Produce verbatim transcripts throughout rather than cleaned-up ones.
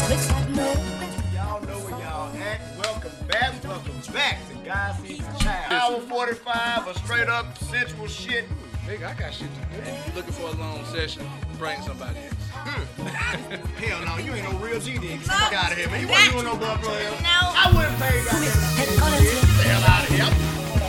Y'all know where y'all at. Welcome back. Welcome back to God Sees the Child. Hour forty-five of straight up sensual shit. Nigga, I got shit to do. Looking for a long session, bring somebody else. Hell no, you ain't no real G D. Get the fuck out of here, man. You wasn't doing no buck for him. No. I wouldn't pay that. Get the hell out of here.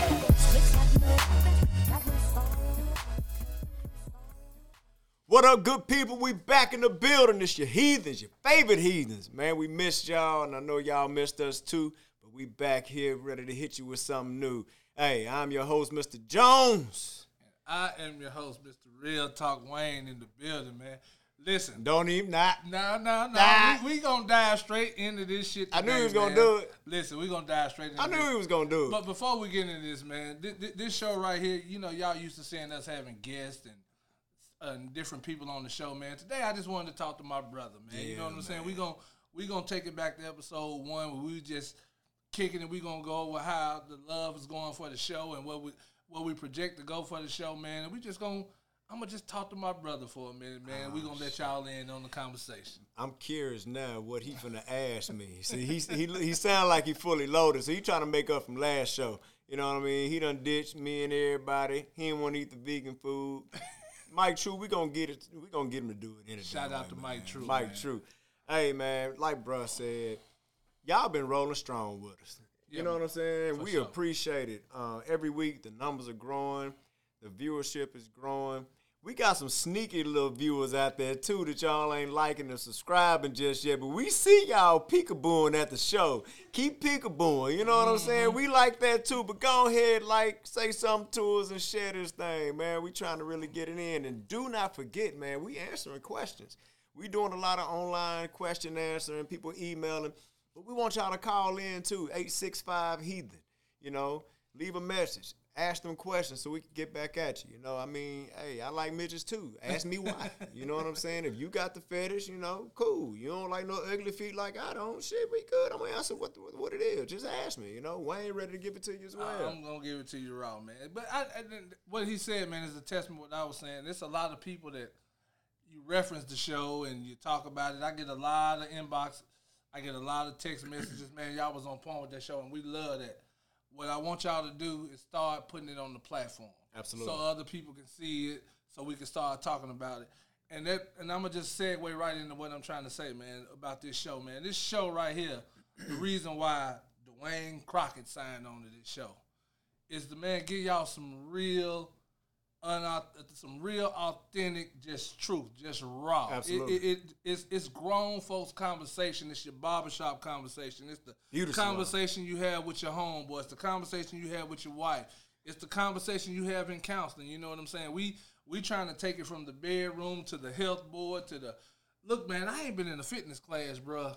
What up, good people? We back in the building. It's your heathens, your favorite heathens. Man, we missed y'all, and I know y'all missed us too, but we back here ready to hit you with something new. Hey, I'm your host, Mister Jones. I am your host, Mister Real Talk Wayne, in the building, man. Listen. Don't even not. No, no, no. Nah. We, we gonna dive straight into this shit today, I knew he was man. gonna do it. Listen, we gonna dive straight into I knew this. he was gonna do it. But before we get into this, man, this, this show right here, you know, y'all used to seeing us having guests and uh, different people on the show, man. Today, I just wanted to talk to my brother, man. Yeah, you know what I'm man. saying? We gonna we gonna take it back to episode one where we was just kicking it. We gonna go over how the love is going for the show and what we what we project to go for the show, man. And we just gonna I'm gonna just talk to my brother for a minute, man. Oh, we gonna let y'all in on the conversation. I'm curious now what he finna ask me. See, he he he sound like he fully loaded, so he trying to make up from last show. You know what I mean? He done ditched me and everybody. He didn't want to eat the vegan food. Mike True, we gonna get it. We gonna get him to do it in a Shout out way, to man. Mike True, Mike man. True. Hey man, like bruh said, y'all been rolling strong with us. You Yeah, know what I'm saying? for We sure. appreciate it. Uh, every week the numbers are growing, the viewership is growing. We got some sneaky little viewers out there too that y'all ain't liking or subscribing just yet, but we see y'all peekabooing at the show. Keep peekabooing, you know what I'm saying? We like that too, but go ahead, like, say something to us and share this thing, man. We trying to really get it in. And do not forget, man, we answering questions. We doing a lot of online question answering, people emailing, but we want y'all to call in too, eight six five heathen, you know, leave a message. Ask them questions so we can get back at you. You know, I mean, hey, I like midgets too. Ask me why. You know what I'm saying? If you got the fetish, you know, cool. You don't like no ugly feet like I don't. Shit, we good. I'm gonna answer what the, what it is. Just ask me. You know, Wayne ready to give it to you as well. I'm gonna give it to you raw, man. But I, I, what he said, man, is a testament to what I was saying. There's a lot of people that you reference the show and you talk about it. I get a lot of inbox. I get a lot of text messages. Man, y'all was on point with that show, and we love that. What I want y'all to do is start putting it on the platform. Absolutely. So other people can see it, so we can start talking about it. And that, and I'm going to just segue right into what I'm trying to say, man, about this show, man. This show right here, the reason why Dwayne Crockett signed on to this show is to, man, give y'all some real, unauth- some real authentic, just truth, just raw. Absolutely. It, it, it, it's, it's grown folks' conversation. It's your barbershop conversation. It's the Beautiful. conversation you have with your homeboy. It's the conversation you have with your wife. It's the conversation you have in counseling. You know what I'm saying? We we trying to take it from the bedroom to the health board to the look, man. I ain't been in a fitness class, bruh,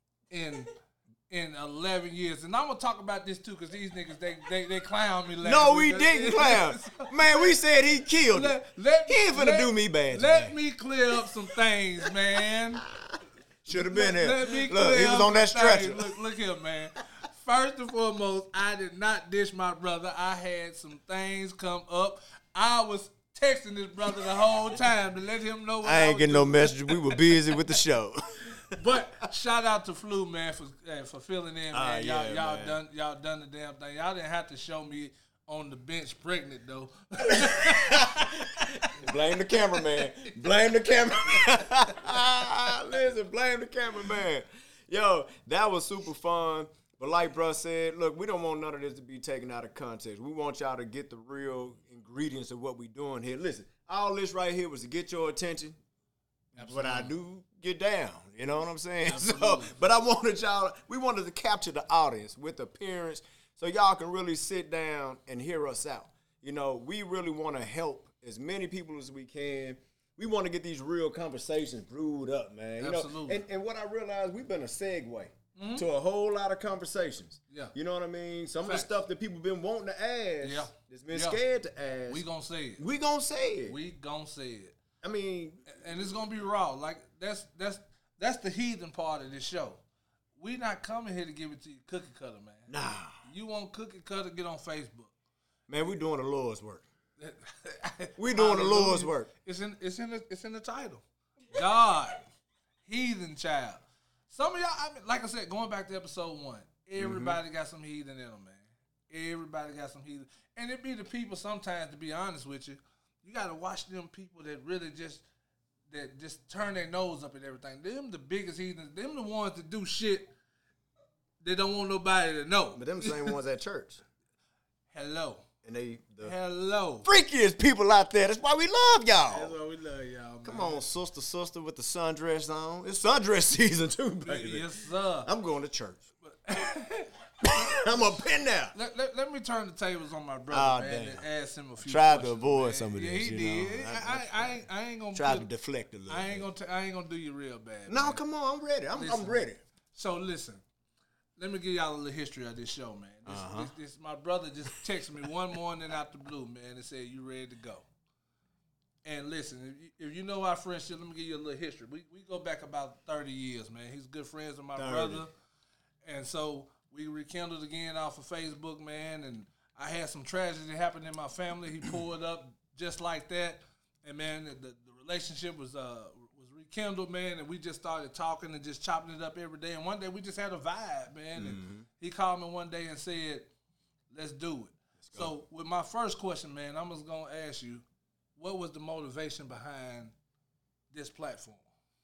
in in eleven years, and I'm gonna talk about this too because these niggas they they they clown me. Last No, we week. didn't clown. Man, we said he killed it. Let, let, He ain't finna let- do me bad Let today. me clear up some things, man. Should have been here. Let me Look, clear he was up on that some things. stretcher. Look, look here, man. First and foremost, I did not dish my brother. I had some things come up. I was texting this brother the whole time to let him know what I, I ain't was getting no doing. message. We were busy with the show. But shout out to Flu, man, for uh, for filling in, man. Ah, y'all yeah, y'all man. done y'all done the damn thing. Y'all didn't have to show me on the bench pregnant though. Blame the cameraman. Blame the cameraman. Listen, blame the cameraman. Yo, that was super fun. But like bruh said, look, we don't want none of this to be taken out of context. We want y'all to get the real ingredients of what we doing here. Listen, all this right here was to get your attention. But I do get down. You know what I'm saying? So, Absolutely. but I wanted y'all, we wanted to capture the audience with appearance so y'all can really sit down and hear us out. You know, we really want to help as many people as we can. We want to get these real conversations brewed up, man. You Absolutely. know, and, and what I realized, we've been a segue to a whole lot of conversations. Yeah. You know what I mean? Some Facts. of the stuff that people been wanting to ask, Yeah. that's been Yeah. scared to ask. We gonna say it. we gonna say it. We gonna say it. I mean, And it's gonna be raw. Like that's that's that's the heathen part of this show. We not coming here to give it to you cookie cutter, man. nah. You want cookie cutter, get on Facebook. Man, we doing the Lord's work. We doing the Lord's work. It's in it's in the it's in the title. God, heathen child. Some of y'all, I mean, like I said, going back to episode one, everybody mm-hmm. got some heathen in them, man. Everybody got some heathen. And it be the people sometimes, to be honest with you, you got to watch them people that really just that just turn their nose up at everything. Them the biggest heathens. Them the ones that do shit they don't want nobody to know. But them same ones at church. Hello. And they the Hello. freakiest people out there. That's why we love y'all. That's why we love y'all, man. Come on, sister, sister, with the sundress on. It's sundress season too, baby. Yes, sir. I'm going to church. I'm up in there. Let, let, let me turn the tables on my brother, oh, man, damn. and ask him a few Tried questions. to avoid man. some of this, yeah, he you did. know. I, I, I, ain't, I ain't gonna try put, to deflect a little. I ain't bit. gonna. T- I ain't gonna do you real bad. No, man. come on, I'm ready. I'm, listen, I'm ready. So listen, let me give y'all a little history of this show, man. This, uh-huh. this, this my brother just texted me one morning out the blue, man, and said, "You ready to go?" And listen, if you, if you know our friendship, let me give you a little history. We we go back about thirty years, man. He's good friends with my thirty brother, and so we rekindled again off of Facebook, man. And I had some tragedy happen in my family. He pulled up just like that, and man, the, the relationship was uh was rekindled, man. And we just started talking and just chopping it up every day. And one day we just had a vibe, man. Mm-hmm. And he called me one day and said, "Let's do it." So with my first question, man, I'm just gonna ask you, what was the motivation behind this platform?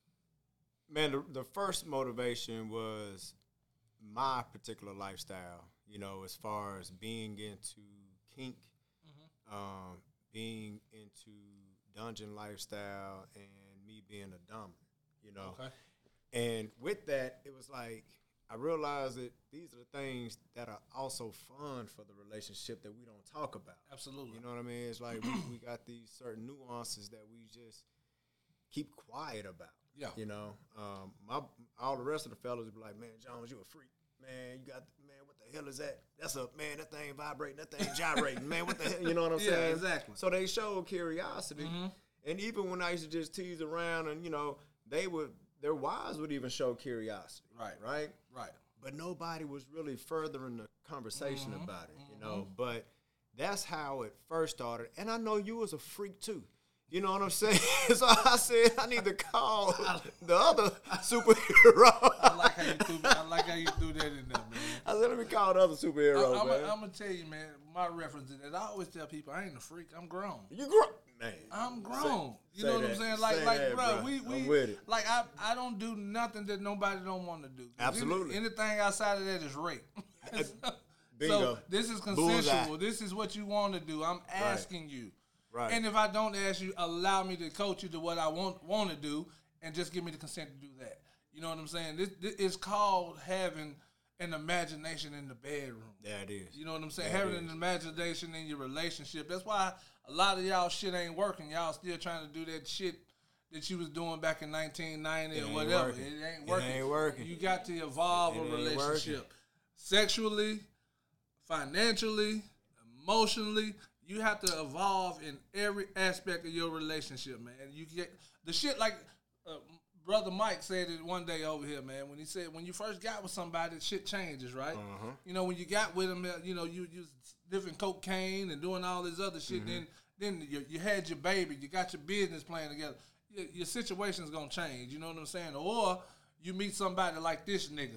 Man, the, the first motivation was my particular lifestyle, you know, as far as being into kink, mm-hmm. um, being into dungeon lifestyle, and me being a dominant, you know. Okay. And with that, it was like, I realized that these are the things that are also fun for the relationship that we don't talk about. Absolutely. You know what I mean? It's like we, we got these certain nuances that we just keep quiet about. Yeah. You know, um, my all the rest of the fellas be like, "Man, Jones, you a freak. Man, you got, man, what the hell is that? That's a, man, that thing vibrating, that thing gyrating. Man, what the hell?" You know what I'm yeah, saying? Exactly. So they showed curiosity. Mm-hmm. And even when I used to just tease around and, you know, they would, their wives would even show curiosity. Right. Right? Right. But nobody was really furthering the conversation mm-hmm. about it, you know. Mm-hmm. But that's how it first started. And I know you was a freak, too. You know what I'm saying? So I said I need to call the other superhero. I like how you threw. I like how you threw that in there, man. I said let me call the other superhero. I'm, man. I'm gonna tell you, man. My reference to that. I always tell people I ain't a freak. I'm grown. You grown, man. I'm grown. Say, you know what that. I'm saying? Like, say like, that, bro, bro. we, we, I'm with it. like, I, I don't do nothing that nobody don't want to do. Absolutely. Any, anything outside of that is rape. Bingo. So this is consensual. Bullseye. This is what you want to do. I'm asking right. you. Right. And if I don't ask you, allow me to coach you to what I want want to do, and just give me the consent to do that. You know what I'm saying? This, this is called having an imagination in the bedroom. Yeah, it is. You know what I'm saying? Yeah, having an imagination in your relationship. That's why a lot of y'all shit ain't working. Y'all still trying to do that shit that you was doing back in nineteen ninety it or whatever. Working. It ain't working. It ain't working. You got to evolve it a relationship. Working. Sexually, financially, emotionally. You have to evolve in every aspect of your relationship, man. You get the shit like uh, Brother Mike said it one day over here, man. When he said when you first got with somebody, shit changes, right? Uh-huh. You know, when you got with them, you know, you you different cocaine and doing all this other shit. Mm-hmm. Then then you, you had your baby, you got your business plan together. Your, your situation's gonna change. You know what I'm saying? Or you meet somebody like this nigga.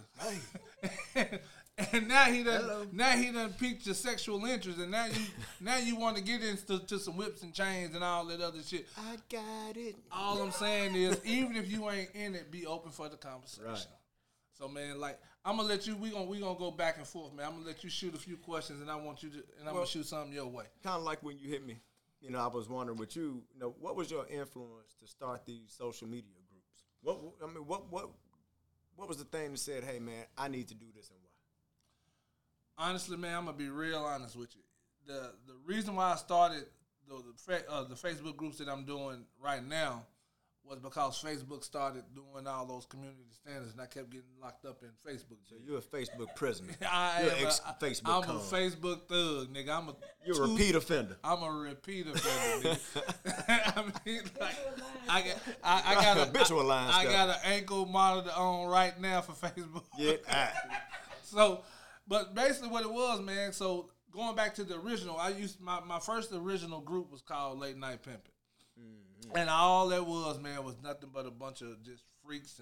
Hey. And now he done, Hello. now he done piqued your sexual interest, and now you, now you want to get into to some whips and chains and all that other shit. I got it. All I'm saying is, even if you ain't in it, be open for the conversation. Right. So, man, like I'm gonna let you. We gonna we gonna go back and forth, man. I'm gonna let you shoot a few questions, and I want you to, and I'm well, gonna shoot something your way. Kind of like when you hit me. You know, I was wondering with you. You know, what was your influence to start these social media groups? What I mean, what what what was the thing that said, "Hey, man, I need to do this," and why? Honestly, man, I'm gonna be real honest with you. The the reason why I started the the, uh, the Facebook groups that I'm doing right now was because Facebook started doing all those community standards, and I kept getting locked up in Facebook. So you're a Facebook prisoner. I you're am ex- a, Facebook. I'm con. a Facebook thug, nigga. I'm a you're two, a repeat offender. I'm a repeat offender, nigga. I mean, like, I got I, I got a, habitual line I, I stuff. got an ankle monitor on right now for Facebook. Yeah. Right. So. But basically what it was, man, so going back to the original, I used my, my first original group was called Late Night Pimpin'. Mm-hmm. And all that was, man, was nothing but a bunch of just freaks and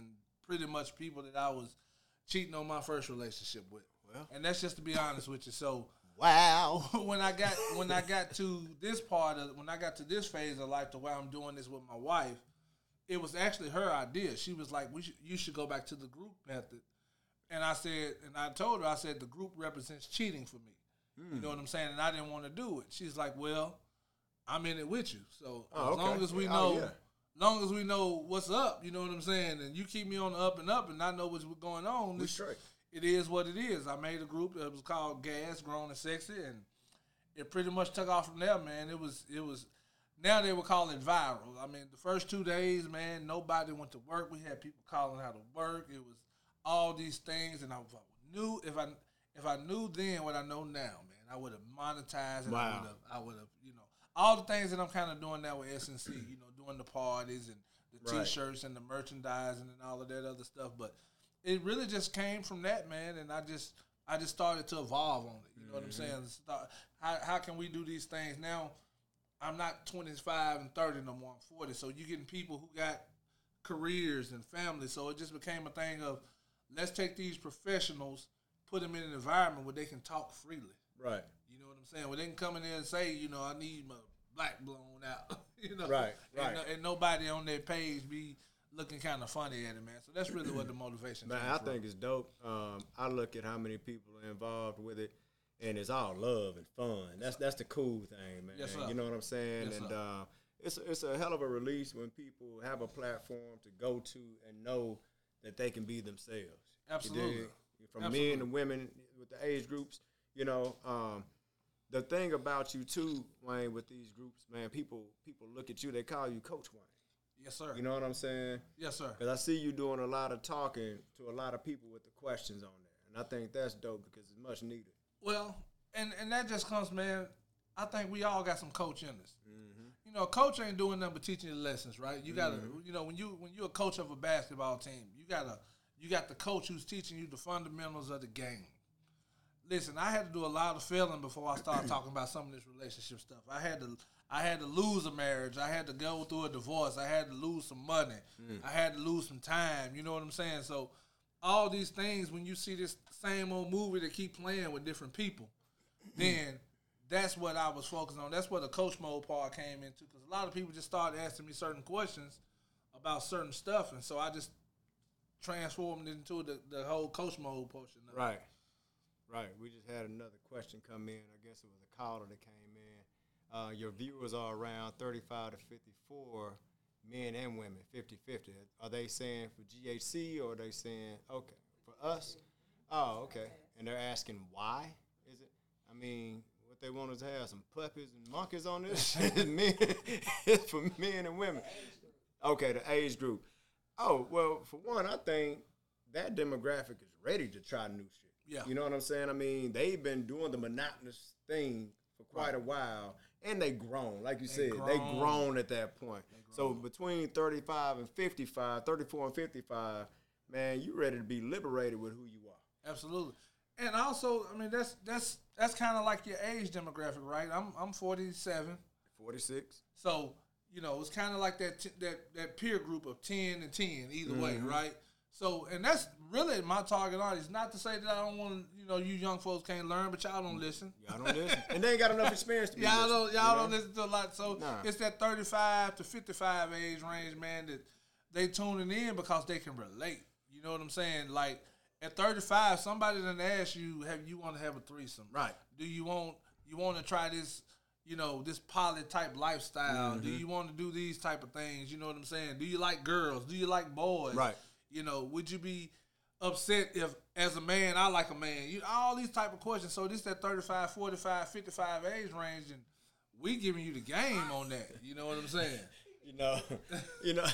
pretty much people that I was cheating on my first relationship with. Well. And that's just to be honest with you. So wow. when I got when I got to this part of when I got to this phase of life to where I'm doing this with my wife, it was actually her idea. She was like, "We should, you should go back to the group method." And I said, and I told her, I said, the group represents cheating for me. Mm. You know what I'm saying? And I didn't want to do it. She's like, well, I'm in it with you. So oh, as okay. long as we oh, know, yeah. long as we know what's up, you know what I'm saying? And you keep me on the up and up and I know what's going on. We straight. It is what it is. I made a group that was called Gas, Grown and Sexy, and it pretty much took off from there, man. It was, it was, now they would call it viral. I mean, the first two days, man, nobody went to work. We had people calling how to work. It was all these things, and I knew if I if I knew then what I know now, man, I would have monetized, and wow. I would have, I would have, you know, all the things that I'm kind of doing now with S N C, you know, doing the parties and the right. T-shirts and the merchandising and all of that other stuff. But it really just came from that, man, and I just I just started to evolve on it. You know mm-hmm. what I'm saying? Start, how how can we do these things now? I'm not twenty-five and thirty no more. I'm forty, so you're getting people who got careers and families. So it just became a thing of, let's take these professionals, put them in an environment where they can talk freely. Right. You know what I'm saying? Where they can come in there and say, you know, I need my black blown out. you know. Right. Right. And, and nobody on their page be looking kind of funny at it, man. So that's really what the motivation. Man, I from. think it's dope. Um, I look at how many people are involved with it, and it's all love and fun. That's that's the cool thing, man. Yes, sir. You know what I'm saying? Yes, and sir. uh, it's it's a hell of a release when people have a platform to go to and know that they can be themselves. Absolutely. From Absolutely. men and women with the age groups, you know. Um, the thing about you too, Wayne, with these groups, man, people people look at you, they call you Coach Wayne. Yes, sir. You know what I'm saying? Yes, sir. Because I see you doing a lot of talking to a lot of people with the questions on there, and I think that's dope because it's much needed. Well, and and that just comes, man. I think we all got some coach in us. Mm-hmm. You know, a coach ain't doing nothing but teaching you lessons, right? You gotta, mm-hmm. you know, when you when you're a coach of a basketball team, you gotta, you got the coach who's teaching you the fundamentals of the game. Listen, I had to do a lot of feeling before I started talking about some of this relationship stuff. I had to, I had to lose a marriage. I had to go through a divorce. I had to lose some money. Mm. I had to lose some time. You know what I'm saying? So, all these things, when you see this same old movie that keep playing with different people, then that's what I was focused on. That's where the coach mode part came into, because a lot of people just started asking me certain questions about certain stuff, and so I just transformed it into the, the whole coach mode portion of it. Right. Right. We just had another question come in. I guess it was a caller that came in. Uh, your viewers are around thirty-five to fifty-four, men and women, fifty-fifty. Are they saying for G H C, or are they saying, okay, for us? Oh, okay. And they're asking why is it? I mean, what they want is to have some puppies and monkeys on this. men, it's for men and women. Okay, the age group. Oh, well, for one, I think that demographic is ready to try new shit. Yeah. You know what I'm saying? I mean, they've been doing the monotonous thing for quite right. a while, and they grown. Like you they said, grown. they grown at that point. So between thirty-five and fifty-five, thirty-four and fifty-five, man, you ready to be liberated with who you are. Absolutely. And also, I mean, that's that's that's kind of like your age demographic, right? I'm I'm forty-seven. forty-six. So, you know, it's kind of like that t- that that peer group of ten and ten either mm-hmm. way, right? So, and that's really my target audience. Not to say that I don't want to, you know, you young folks can't learn, but y'all don't listen. Y'all don't listen. And they ain't got enough experience to be y'all listening, don't, y'all you know? don't listen to a lot. So, nah. It's that thirty-five to fifty-five age range, man, that they tuning in because they can relate. You know what I'm saying? Like, at thirty-five, somebody done ask you, have you want to have a threesome? Right. Do you want, you want to try this, you know, this poly-type lifestyle? Mm-hmm. Do you want to do these type of things? You know what I'm saying? Do you like girls? Do you like boys? Right. You know, would you be upset if, as a man, I like a man? You all these type of questions. So this that thirty-five, forty-five, fifty-five age range, and we giving you the game on that. You know what I'm saying? You know, you know.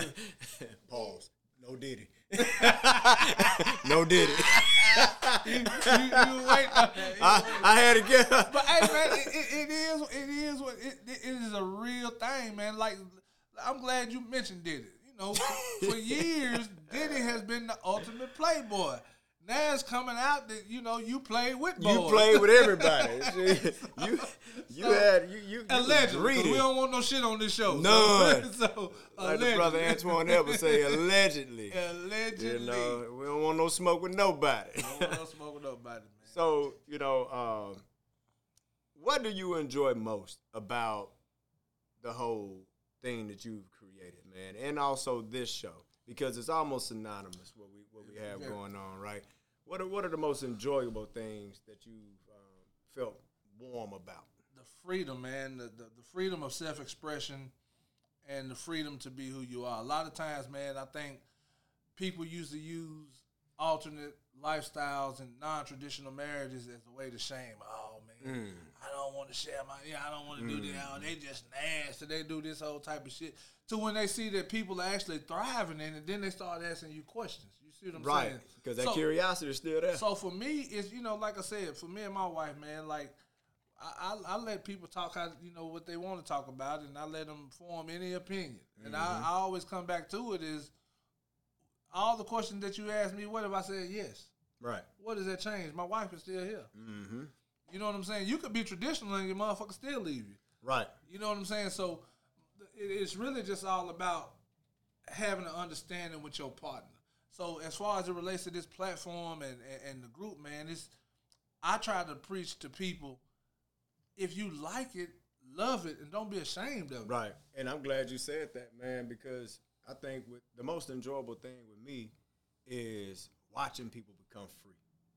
Pause. No Diddy. No Diddy. you, you, you wait. I, I had to get. But hey, man, it, it, it is. It is what it, it is a real thing, man. Like, I'm glad you mentioned Diddy. You know, for years, Diddy has been the ultimate playboy. Now it's coming out that you know you played with boys. You played with everybody. you you So, had you you, you allegedly. 'Cause greedy. we don't want no shit on this show. None. So, so Like the brother Antoine Edwards say, allegedly. Allegedly. You know, we don't want no smoke with nobody. We don't want no smoke with nobody, man. So, you know, um, what do you enjoy most about the whole thing that you've created, man? And also this show, because it's almost synonymous what we what we have Yeah. going on, right? What are what are the most enjoyable things that you've um, felt warm about? The freedom, man, the, the, the freedom of self-expression and the freedom to be who you are. A lot of times, man, I think people used to use alternate lifestyles and non-traditional marriages as a way to shame. Oh, man, Mm. I don't want to share my, yeah, I don't want to do that. Oh, they just nasty. They do this whole type of shit. To when they see that people are actually thriving in it, then they start asking you questions. You see what I'm Right, saying? because that So- curiosity is still there. So for me, it's, you know, like I said, for me and my wife, man, like, I, I, I let people talk how, you know, what they want to talk about, and I let them form any opinion. And I, I always come back to it is, all the questions that you asked me, what if I said yes? Right. What does that change? My wife is still here. Mm-hmm. You know what I'm saying? You could be traditional and your motherfucker still leave you. Right. You know what I'm saying? So it, it's really just all about having an understanding with your partner. So as far as it relates to this platform and, and, and the group, man, it's I try to preach to people, if you like it, love it, and don't be ashamed of it. Right. And I'm glad you said that, man, because I think with the most enjoyable thing with me is watching people become free.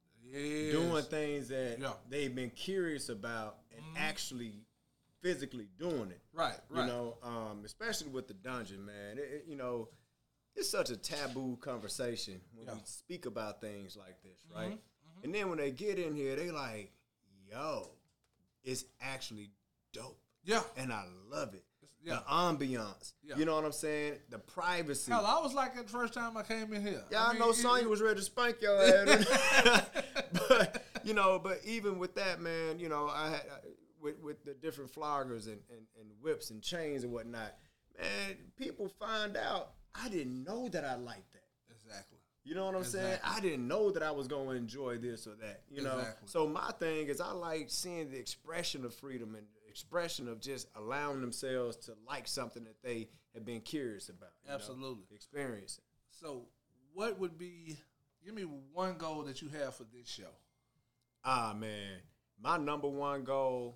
Yes. Doing things that Yeah. they've been curious about and actually physically doing it. Right, right. You know, um, especially with the dungeon, man. It, it- you know, it's such a taboo conversation when Yeah. we speak about things like this, right? And then when they get in here, they like, yo, it's actually dope. Yeah. And I love it. Yeah. The ambiance. Yeah. You know what I'm saying? The privacy. Hell, I was like it the first time I came in here. Yeah, I, mean, know it- Sonya was ready to spank your ass. But, you know, but even with that, man, you know, I had, I, with, with the different floggers and, and, and whips and chains and whatnot, man, people find out I didn't know that I liked that. Exactly. You know what I'm saying? Exactly. I didn't know that I was going to enjoy this or that, you know? Exactly. So my thing is I like seeing the expression of freedom and the expression of just allowing themselves to like something that they have been curious about. you know, Absolutely. experiencing. So, what would be? Give me one goal that you have for this show. Ah, man. My number one goal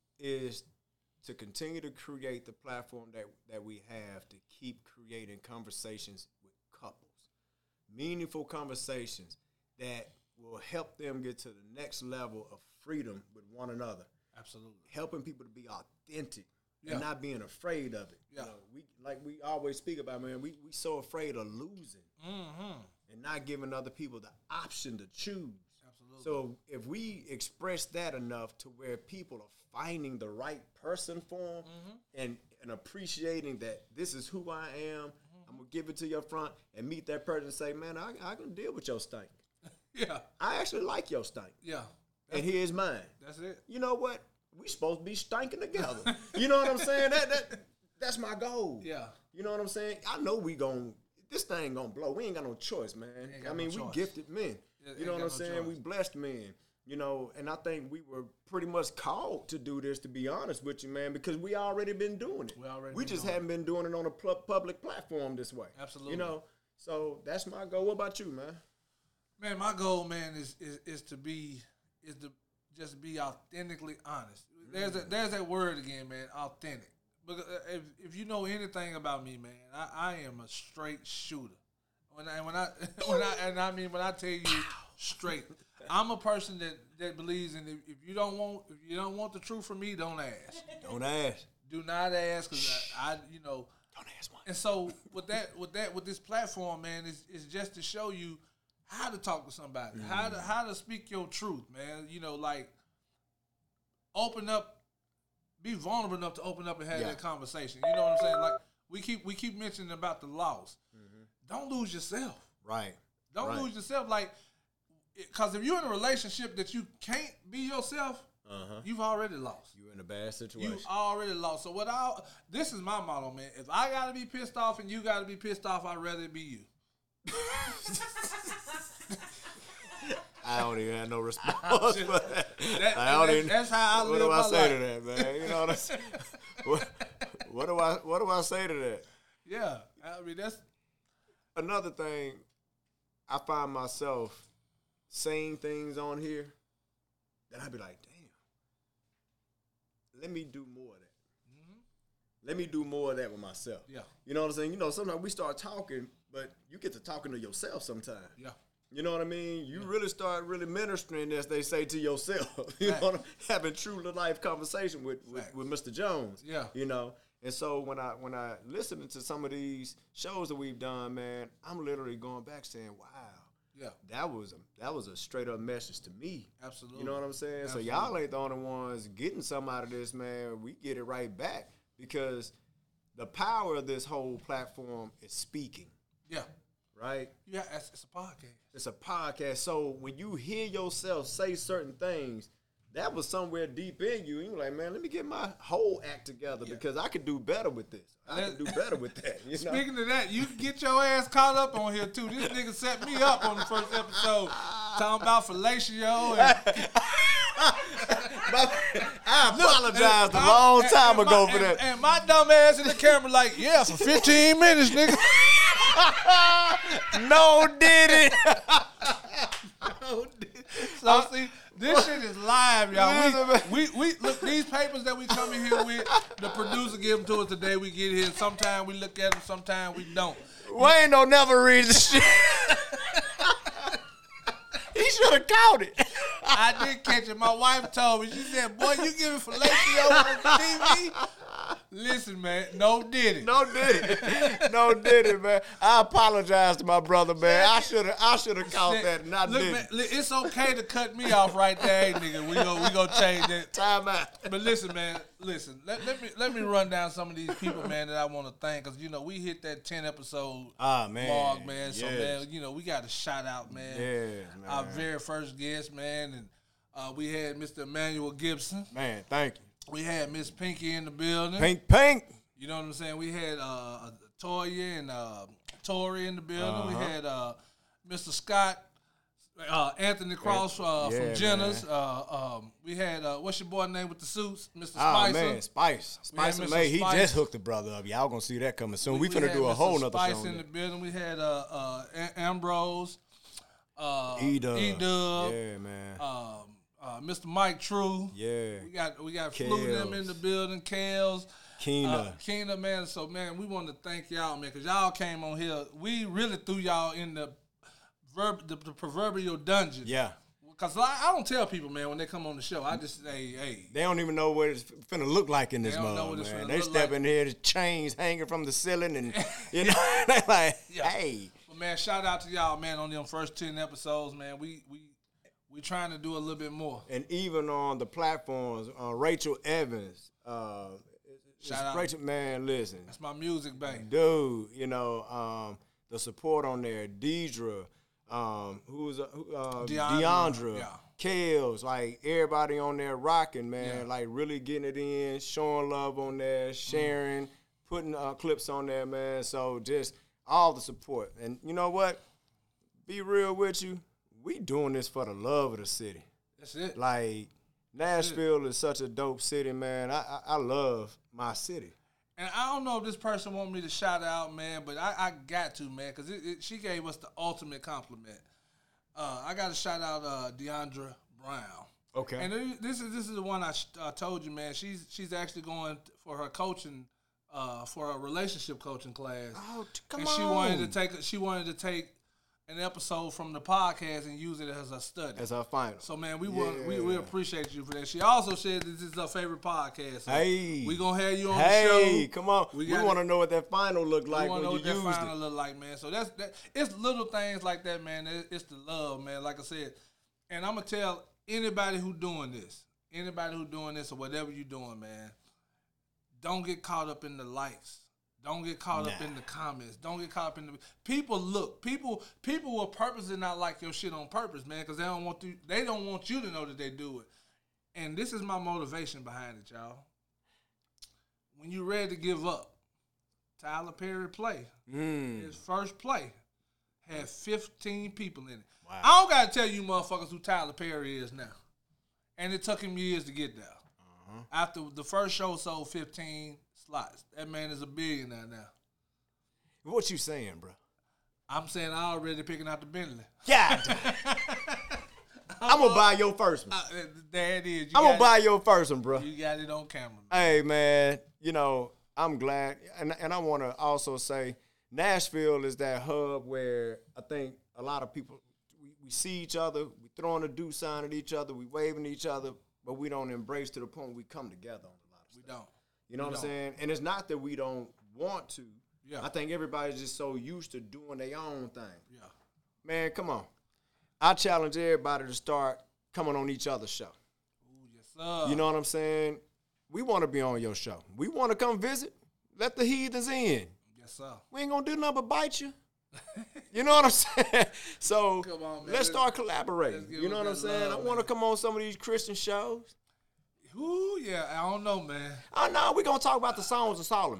is to continue to create the platform that, that we have to keep creating conversations with couples. Meaningful conversations that will help them get to the next level of freedom with one another. Absolutely. Helping people to be authentic Yeah. and not being afraid of it. Yeah. You know, we like we always speak about, man, we we so afraid of losing Mm-hmm. and not giving other people the option to choose. Absolutely. So if we express that enough to where people are finding the right person for them Mm-hmm. and, and appreciating that this is who I am, Mm-hmm. I'm going to give it to your front and meet that person and say, man, I, I can deal with your stink. Yeah. I actually like your stink. Yeah. And here's mine. That's it. You know what? We supposed to be stinking together. You know what I'm saying? That that That's my goal. Yeah. You know what I'm saying? I know we gon' this thing gonna blow. We ain't got no choice, man. Ain't got I mean, no we choice. gifted men. Yeah, You know ain't what I'm got no saying? choice. We blessed men. You know, and I think we were pretty much called to do this, to be honest with you, man, because we already been doing it. We already we been just doing haven't been doing it on a pu- public platform this way. Absolutely. You know, so that's my goal. What about you, man? Man, my goal, man, is is, is to be is to just be authentically honest. There's a, there's that word again, man, authentic. Because if if you know anything about me, man, I, I am a straight shooter. When I when I when I and I mean when I tell you straight, I'm a person that, that believes in if, if you don't want if you don't want the truth from me, don't ask. Don't ask. Do not ask, because I, I you know. Don't ask one. And so with that, with that, with this platform, man, is is just to show you how to talk to somebody, how to how to speak your truth, man. You know, like open up, be vulnerable enough to open up and have Yeah. that conversation. You know what I'm saying? Like we keep we keep mentioning about the loss. Don't lose yourself. Right. Don't Right. lose yourself. Like, because if you're in a relationship that you can't be yourself, Uh-huh. you've already lost. You in a bad situation. You already lost. So what I this is my motto, man. If I gotta be pissed off and you gotta be pissed off, I'd rather it be you. I don't even have no response for that. That, I don't that, even, that's how I what live do I my say life. to that, man? You know what I'm saying? what, what do I what do I say to that? Yeah, I mean that's Another thing, I find myself saying things on here that I'd be like, damn, let me do more of that. Mm-hmm. Let me do more of that with myself. Yeah. You know what I'm saying? You know, sometimes we start talking, but you get to talking to yourself sometimes. yeah. You know what I mean? You yeah. really start really ministering, as they say, to yourself. You Fact. know what I'm having true life conversation with, with, with Mister Jones. Yeah. You know? And so when I when I listening to some of these shows that we've done, man, I'm literally going back saying, wow. Yeah. That was a that was a straight up message to me. Absolutely. You know what I'm saying? Absolutely. So y'all ain't the only ones getting some out of this, man. We get it right back because the power of this whole platform is speaking. Yeah. Right? Yeah, it's, it's a podcast. It's a podcast. So when you hear yourself say certain things, that was somewhere deep in you. And you're like, man, let me get my whole act together yeah. because I could do better with this. I can do better with that. You know? Speaking of that, you can get your ass caught up on here too. This nigga set me up on the first episode talking about fellatio. And I apologized a long and, time and ago my, for that. And, and my dumb ass in the camera like, yeah, for fifteen minutes, nigga. No did it. No did it. So see, this shit is live, y'all. We, we, we look these papers that we come in here with. The producer give them to us the day we get here. Sometimes we look at them, sometimes we don't. Wayne don't never read the shit. He should have caught it. I did catch it. My wife told me. She said, "Boy, you giving fellatio on T V?" Listen, man, no did it. No did it. No did it, man. I apologize to my brother, man. I should have I should have caught that and I Look, didn't. man, it's okay to cut me off right there, hey, nigga. We go we go change that. Time out. But listen, man, listen. Let, let me let me run down some of these people, man, that I want to thank, because you know we hit that ten episode ah, man. mark, man. Yes. So man, you know we got to shout out, man. Yes, man. Our very first guest, man, and uh, we had Mister Emmanuel Gibson. Man, thank you. We had Miss Pinky in the building. Pink, pink. You know what I'm saying? We had uh, Toya and uh, Tori in the building. Uh-huh. We had uh, Mister Scott, uh, Anthony Cross uh, yeah, from Jenner's. Uh, um, we had, uh, what's your boy name with the suits? Mister Oh, Spicer. man, Spice. Spice and Lay. He Spice. just hooked the brother up. Y'all gonna see that coming soon. We, we finna do a Mister whole nother Spice show. in the building. We had uh, uh, A- Ambrose. Uh, E-Dub. E-Dub. Yeah, man. Um, uh, Mister Mike True. Yeah. We got we got Flu them in the building. Kales. Keena. Uh, Keena, man. So, man, we want to thank y'all, man, because y'all came on here. We really threw y'all in the, verb, the, the proverbial dungeon. Yeah. Because I, I don't tell people, man, when they come on the show. I just say, hey. They don't even know what it's finna look like in this They don't know mug, what it's man. finna They look step like. in here, the chains hanging from the ceiling, and, you know, they like, Yeah. hey. But, man, shout out to y'all, man, on them first ten episodes, man. We we we trying to do a little bit more. And even on the platforms, uh, Rachel Evans, uh, Shout out. Rachel, man, listen. That's my music, babe. Dude, you know, um, the support on there, Deidre, um, who's uh, who, uh, Deandra, Deandra, yeah. Kales, like everybody on there rocking, man, Yeah. like really getting it in, showing love on there, sharing, putting uh, clips on there, man. So just all the support. And you know what? Be real with you. We doing this for the love of the city. That's it. Like, Nashville is such a dope city, man. I, I I love my city. And I don't know if this person want me to shout out, man, but I, I got to, man, because it, it, she gave us the ultimate compliment. Uh, I got to shout out uh, Deandra Brown. Okay. And this is this is the one I uh, told you, man. She's she's actually going for her coaching, uh, for a relationship coaching class. Oh, t- come and on. she wanted to take she wanted to take an episode from the podcast and use it as a study. As our final. So, man, we want we, Yeah. we appreciate you for that. She also said this is her favorite podcast. So Hey. we gonna have you on Hey, the show. come on. We We, got want to it. know what that final looked like We want when to you know what used that final it. look like, man. So that's that. It's little things like that, man. It, it's the love, man. Like I said, and I'm gonna tell anybody who doing this, anybody who doing this or whatever you doing, man, don't get caught up in the likes. Don't get caught up Nah. in the comments. Don't get caught up in the people. Look, people, people will purposely not like your shit on purpose, man, because they don't want to. They don't want you to know that they do it. And this is my motivation behind it, y'all. When you're ready to give up, Tyler Perry play Mm. his first play had fifteen people in it. Wow. I don't gotta tell you motherfuckers who Tyler Perry is now. And it took him years to get there. Uh-huh. After the first show sold fifteen slots. That man is a billionaire now. What you saying, bro? I'm saying I already picking out the Bentley. God damn. I'm going to buy your first one. Uh, there it is. You I'm going to buy it. your first one, bro. You got it on camera. Man. Hey, man, you know, I'm glad. And, and I want to also say Nashville is that hub where I think a lot of people, we, we see each other, we throwing a do sign at each other, we waving at each other, but we don't embrace to the point where we come together on a lot of stuff. We don't. You know we what don't. I'm saying? And it's not that we don't want to. Yeah. I think everybody's just so used to doing their own thing. Yeah. Man, come on. I challenge everybody to start coming on each other's show. Ooh, yes, sir. You know what I'm saying? We want to be on your show. We want to come visit. Let the heathens in. Yes, sir. We ain't going to do nothing but bite you. You know what I'm saying? So Come on, man. let's start collaborating. Let's give You know us what I'm that saying? love, I want to man. come on some of these Christian shows. Ooh, yeah. I don't know, man. Oh, no, we're going to talk about the Songs of Solomon.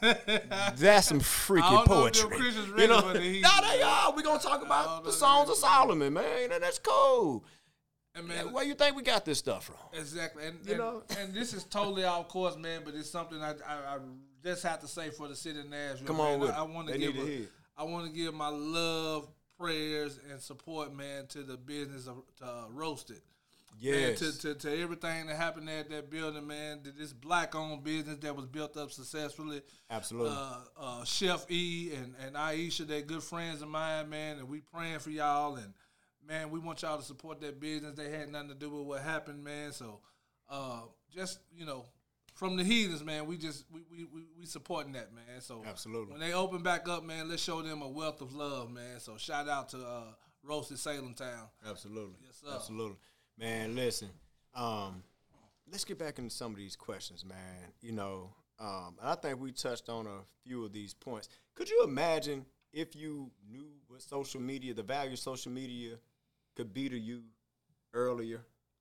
That's some freaky I don't know if poetry. them Christians You ready know? for the heathen, No, they man. are. We're going to talk I don't about know the if Songs they of ready. Solomon, man. And that's cool. And man, Where you think we got this stuff from? exactly. And, You and, know? and this is totally off course, man, but it's something I, I, I just have to say for the city of Nashville. Come man. on with I, I it. want They to need give to a- hear it. I want to give my love, prayers, and support, man, to the business of uh, Roasted. Yes. Man, to, to, to everything that happened at that building, man, to this black-owned business that was built up successfully. Absolutely. Uh, uh, Chef E and, and Aisha, they're good friends of mine, man, and we praying for y'all. And, man, we want y'all to support that business. They had nothing to do with what happened, man. So, uh, just, you know, from the heathens, man, we just, we, we, we, we supporting that, man. So, Absolutely. when they open back up, man, let's show them a wealth of love, man. So, shout out to uh, Roasted Salem Town. Absolutely. Yes, sir. Absolutely. Man, listen, um, let's get back into some of these questions, man. You know, um, and I think we touched on a few of these points. Could you imagine if you knew what social media, the value of social media could be to you earlier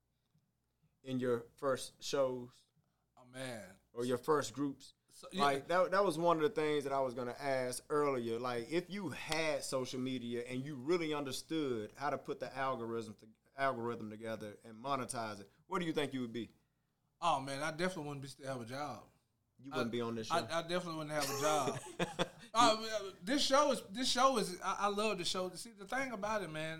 in your first shows Oh, man. or your first groups? So, yeah. Like, that, that was one of the things that I was going to ask earlier. Like, if you had social media and you really understood how to put the algorithm to, algorithm together and monetize it, where do you think you would be? Oh, man, I definitely wouldn't be, still have a job. You wouldn't I, be on this show. I, I definitely wouldn't have a job. uh, this show is, this show is, I, I love the show. See, the thing about it, man,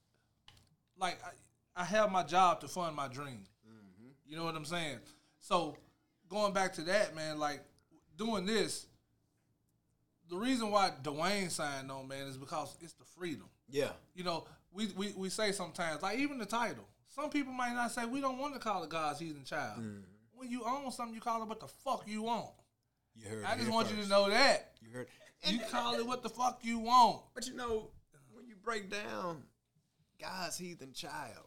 like, I, I have my job to fund my dream. Mm-hmm. You know what I'm saying? So, going back to that, man, like, doing this, the reason why Dwayne signed on, man, is because it's the freedom. Yeah. You know, we, we, we say sometimes, like even the title, some people might not say, we don't want to call it God's heathen child. Mm. When you own something, you call it what the fuck you want. You heard I it just here want first. you to know that. You heard You call it what the fuck you want. But you know, when you break down God's heathen child,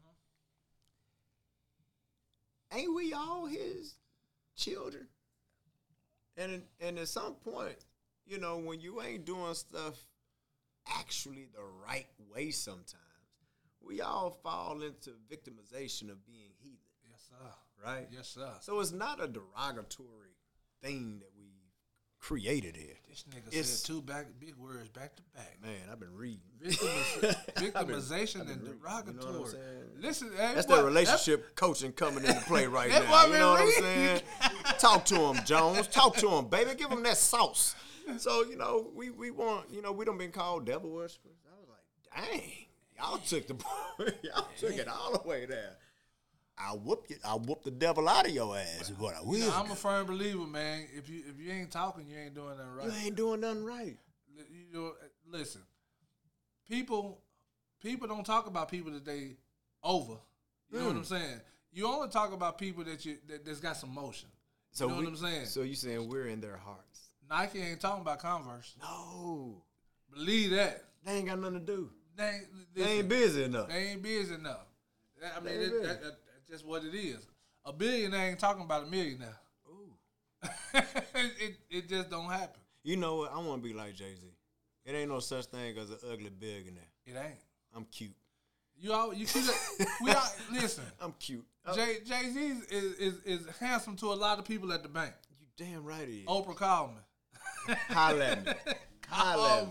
mm-hmm. ain't we all his children? And and at some point, you know, when you ain't doing stuff actually the right way sometimes, we all fall into victimization of being heathen. Yes, sir. Right? Yes, sir. So it's not a derogatory thing that we created here. This nigga It's- said two back, big words back to back. Man, I've been reading. Victimiz- I've been- victimization I've been and reading, derogatory. you know what I'm saying? Listen, hey, That's what- that relationship coaching coming into play right That's now. what You I've know what been I'm saying? Talk to him, Jones. Talk to him, baby. Give him that sauce. So, you know, we, we want, you know, we done been called devil worshippers. I was like, dang, y'all took the y'all took it all the way there. I'll whoop you. I'll whoop the devil out of your ass is what I will. You know, I'm a firm believer, man. If you if you ain't talking, you ain't doing nothing right. You ain't doing nothing right. You know, listen, people people don't talk about people that they over. You know what Mm. I'm saying? You only talk about people that you that, that's got some motion. So You know we, what I'm saying? So you saying we're in their hearts? Nike ain't talking about Converse. No, Believe that. they ain't got nothing to do. They ain't, They listen, ain't busy enough. They ain't busy enough. I mean, ain't that, busy. that, that, that's just what it is. A billionaire ain't talking about a millionaire. Ooh. it, it just don't happen. You know what? I want to be like Jay-Z. It ain't no such thing as an ugly billionaire. It ain't. I'm cute. You all you see that we all listen. I'm cute. Jay Jay Z is, is is handsome to a lot of people at the bank. You damn right he is. Oprah called me. Holla at me. Holla Call at me. me.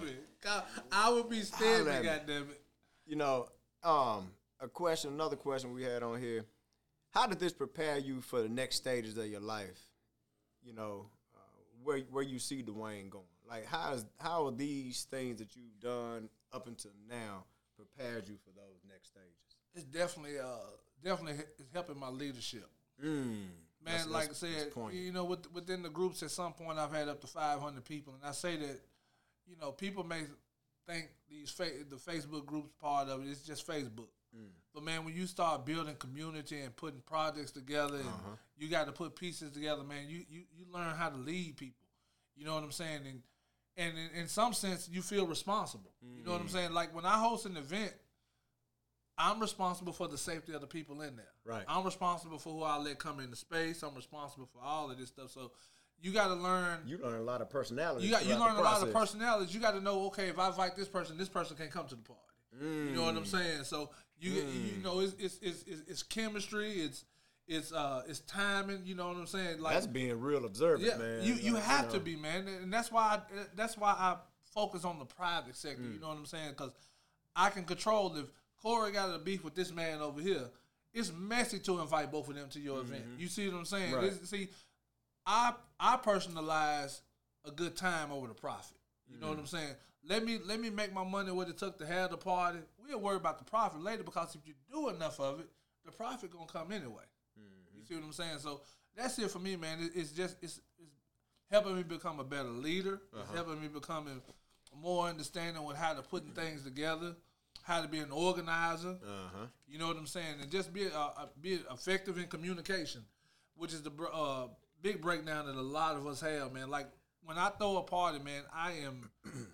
I would be scared, goddamn it. You know, um, a question, another question we had on here. How did this prepare you for the next stages of your life? You know, uh, where where you see Dwayne going? Like, how is how are these things that you've done up until now prepared you for those next stages? It's definitely, uh, definitely it's helping my leadership. Mm. Man, That's, like that's, I said, you know, with, within the groups, at some point, I've had up to five hundred people, and I say that, you know, people may think these fa- the Facebook groups part of it. It's just Facebook. Mm. But man, when you start building community and putting projects together, and uh-huh. you got to put pieces together, man, you, you you learn how to lead people. You know what I'm saying? And and in, in some sense, you feel responsible. Mm. You know what I'm saying? Like when I host an event, I'm responsible for the safety of the people in there. Right. I'm responsible for who I let come into space. I'm responsible for all of this stuff. So you got to learn. You learn a lot of personalities. You got you learn a lot of personalities. You got to know, okay, if I invite this person, this person can't come to the party. Mm. You know what I'm saying? So you mm. you know it's it's, it's it's it's chemistry. It's it's uh it's timing. You know what I'm saying? Like that's being real observant, yeah, man. You you like, have you know. to be, man, and that's why I, that's why I focus on the private sector. Mm. You know what I'm saying? Because I can control if Corey got a beef with this man over here. It's messy to invite both of them to your mm-hmm. event. You see what I'm saying? Right. This, see, I I personalize a good time over the profit. You mm-hmm. know what I'm saying? Let me let me make my money what it took to have the party. We'll worry about the profit later because if you do enough of it, the profit gonna come anyway. Mm-hmm. You see what I'm saying? So that's it for me, man. It, it's just it's, it's helping me become a better leader. Uh-huh. It's helping me becoming more understanding with how to putting things together. How to be an organizer, uh-huh. you know what I'm saying, and just be uh, be effective in communication, which is the uh, big breakdown that a lot of us have, man. Like when I throw a party, man, I am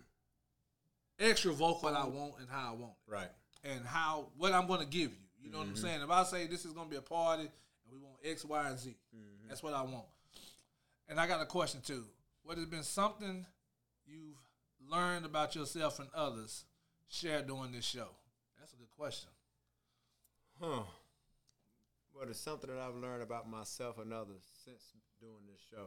extra vocal what I want and how I want it, right? And how what I'm going to give you. You know mm-hmm. what I'm saying? If I say this is going to be a party and we want X, Y, and Z, mm-hmm. that's what I want. And I got a question too. What has been something you've learned about yourself and others? Share during this show? That's a good question. Huh. Well, it's something that I've learned about myself and others since doing this show.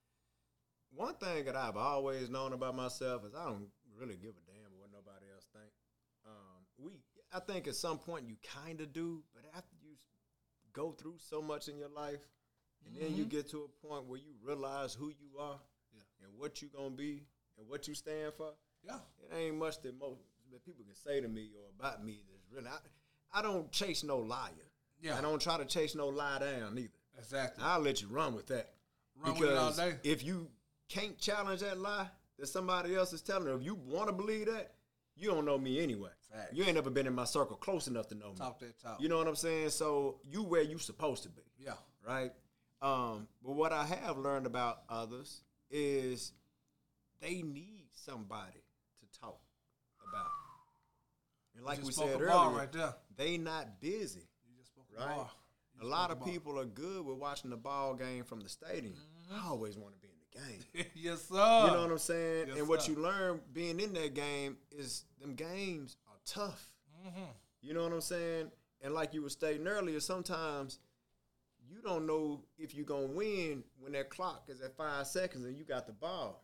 One thing that I've always known about myself is I don't really give a damn what nobody else think. Um, we, I think at some point you kind of do, but after you go through so much in your life, and mm-hmm. then you get to a point where you realize who you are yeah. and what you're going to be and what you stand for, yeah, it ain't much that most that people can say to me or about me that's really I, I don't chase no liar. Yeah. I don't try to chase no lie down either. Exactly. I'll let you run with that. Run because with it all day. If you can't challenge that lie that somebody else is telling you, if you want to believe that, you don't know me anyway. Facts. You ain't never been in my circle close enough to know me. Talk that talk. You know what I'm saying? So you where you supposed to be. Yeah. Right? Um, but what I have learned about others is they need somebody to talk about. And like we said earlier, right there. they not busy. You just spoke right? A, a lot of people are good with watching the ball game from the stadium. Mm-hmm. I always want to be in the game. Yes, sir. You know what I'm saying? Yes, and what sir. you learn being in that game is them games are tough. Mm-hmm. You know what I'm saying? And like you were stating earlier, sometimes you don't know if you're going to win when that clock is at five seconds and you got the ball.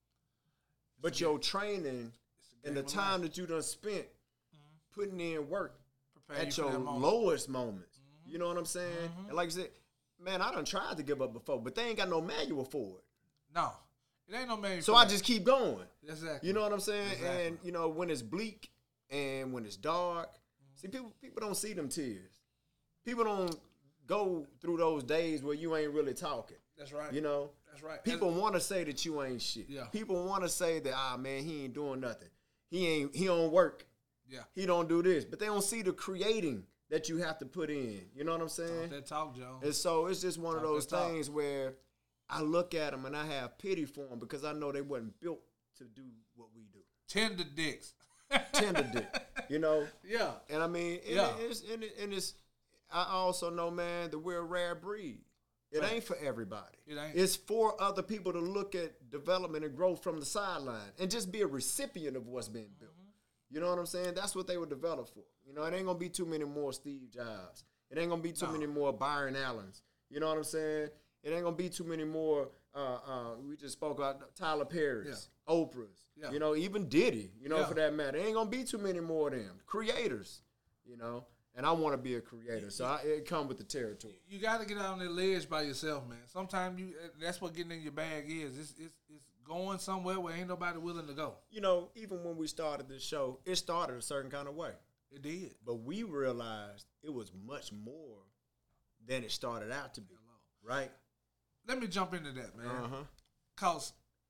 But it's your training and the time life. that you done spent putting in work Prepare at you your moment. lowest moments. Mm-hmm. You know what I'm saying? Mm-hmm. And like I said, man, I done tried to give up before, but they ain't got no manual for it. No. It ain't no manual So for I it. just keep going. Exactly. You know what I'm saying? Exactly. And, you know, when it's bleak and when it's dark, mm-hmm. see, people people don't see them tears. People don't go through those days where you ain't really talking. That's right. You know? That's right. People want to say that you ain't shit. Yeah. People want to say that, ah, man, he ain't doing nothing. He ain't, he don't work. Yeah. He don't do this. But they don't see the creating that you have to put in. You know what I'm saying? Talk that talk, Joe. And so it's just one talk of those talk. things where I look at them and I have pity for them because I know they wasn't built to do what we do. Tender dicks. Tender dick. You know? Yeah. And I mean, and yeah. it's, and, it, and it's, I also know, man, that we're a rare breed. It right. ain't for everybody. It ain't. It's for other people to look at development and growth from the sideline and just be a recipient of what's being built. You know what I'm saying? That's what they were developed for. You know, it ain't going to be too many more Steve Jobs. It ain't going to be too no. many more Byron Allens. You know what I'm saying? It ain't going to be too many more uh, uh, we just spoke about Tyler Perry's, Yeah. Oprah's, Yeah. you know, even Diddy, you know, Yeah. for that matter. There ain't gonna be too many more of them creators, you know. And I want to be a creator, so I, it come with the territory. You got to get out on that ledge by yourself, man. Sometimes you that's what getting in your bag is. It's, it's it's going somewhere where ain't nobody willing to go. You know, even when we started this show, it started a certain kind of way. It did. But we realized it was much more than it started out to be, right? Let me jump into that, man. Uh-huh. Because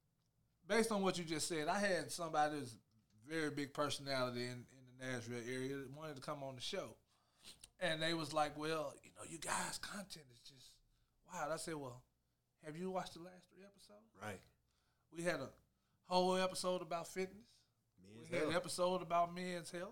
based on what you just said, I had somebody who's very big personality in, in the Nashville area that wanted to come on the show. And they was like, well, you know, you guys' content is just wild. I said, well, have you watched the last three episodes? Right. We had a whole episode about fitness. Men's we had health. an episode about men's health.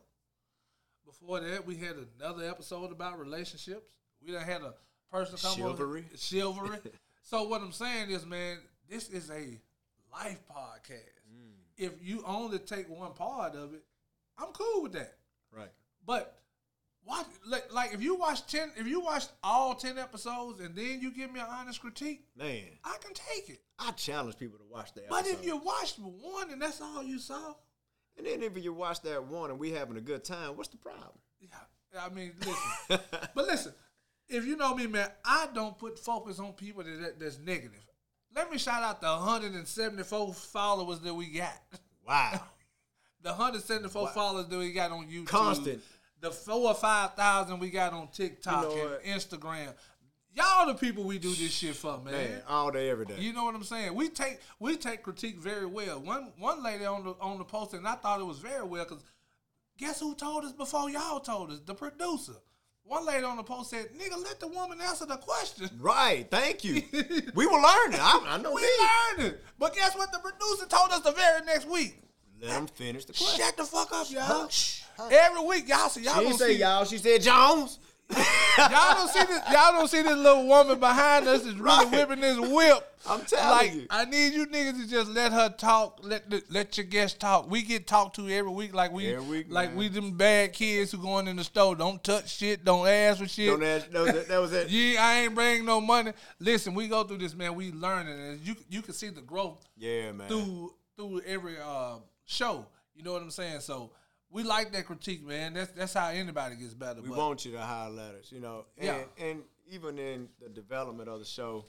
Before that, we had another episode about relationships. We done had a person come Chivalry. on. Chivalry. So what I'm saying is, man, this is a life podcast. Mm. If you only take one part of it, I'm cool with that. Right. But watch, like, like if you watch ten, if you watch all ten episodes and then you give me an honest critique, Man, I can take it. I challenge people to watch that But episode. if you watched one and that's all you saw, And then if you watch that one and we having a good time, what's the problem? yeah, I mean, listen. But listen, if you know me, man, I don't put focus on people that, that that's negative. Let me shout out the one hundred seventy-four followers that we got. Wow. The one hundred seventy-four Wow. followers that we got on YouTube. Constant. The four or five thousand we got on TikTok You know and what? Instagram. Y'all the people we do this shit for, man. Man, all day, every day. You know what I'm saying? We take we take critique very well. One one lady on the on the post, and I thought it was very well because guess who told us before y'all told us? The producer. One lady on the post said, "Nigga, let the woman answer the question." Right, thank you. We were learning. I, I know We me. learned it. But guess what? The producer told us the very next week. Let them finish the question. Shut the fuck up, y'all. Hush, hush. Every week, y'all see y'all She don't didn't say see y'all. She said Jones. y'all don't see this. Y'all don't see this little woman behind us is really Right. whipping this whip. I'm telling like, you. I need you niggas to just let her talk. Let the, let your guests talk. We get talked to every week, like we Every week, like man. we them bad kids who going in the store. Don't touch shit. Don't ask for shit. Don't ask. That was it. That was it. Yeah, I ain't bringing no money. Listen, we go through this, man. We learning, and you you can see the growth Yeah, man. through through every uh, show. You know what I'm saying? So we like that critique, man. That's that's how anybody gets better. We but want you to highlight us, you know. And, Yeah. and even in the development of the show,